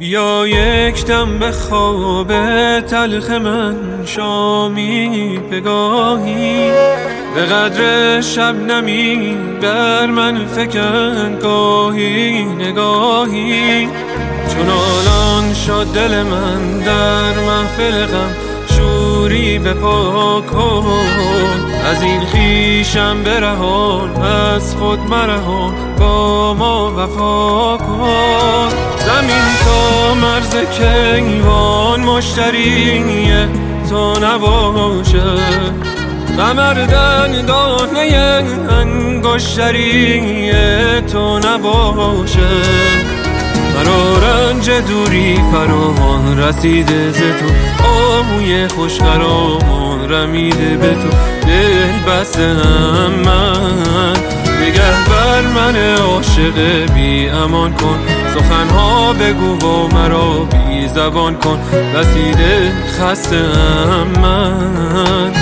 بیا یک دم به خواب تلخ من شامی پگاهی، به قدر شبنمی بر من فکن گاهی نگاهی. چون آلان شد دل من در محفل غم شوری به پا کن، از این خویشم برهان از خود مرهان با ما وفا کن. زمین تا مرز کیوان مشتری تو نباشه، قمر دندانه انگشتری تو نباشه. مرا رنج دوری فراوان رسیده ز تو، آهوی خوشخرامان رمیده به تو. دل بستم من نگه بر من عاشق بی امان کن، سخنها بگو و مرا بی زبان کن. رسیده خستم من.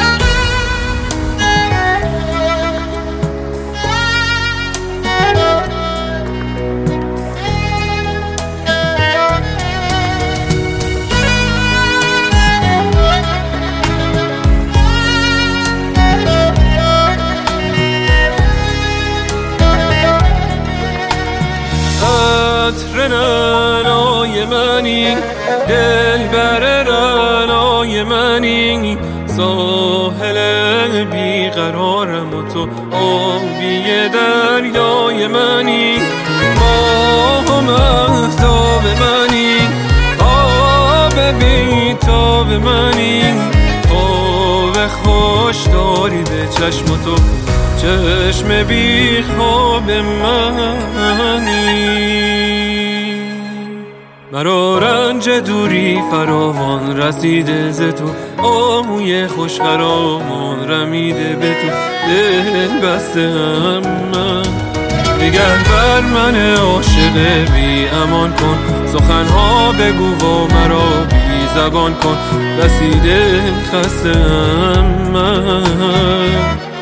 رنای منی دل بر رنای منی، ساحل بیقرارم و تو آبی دریای منی. ماه و مهتاب منی آب بی تاب منی، خواب خوش داری به چشم و تو چشم بی خواب منی. مرا رنج دوری فراوان رسیده ز تو، آهوی خوشخرامان رمیده به تو. دل بستم من نگه بر من عاشق بی امان کن، سخنها بگو و مرا بی زبان کن. رسیده خستم من.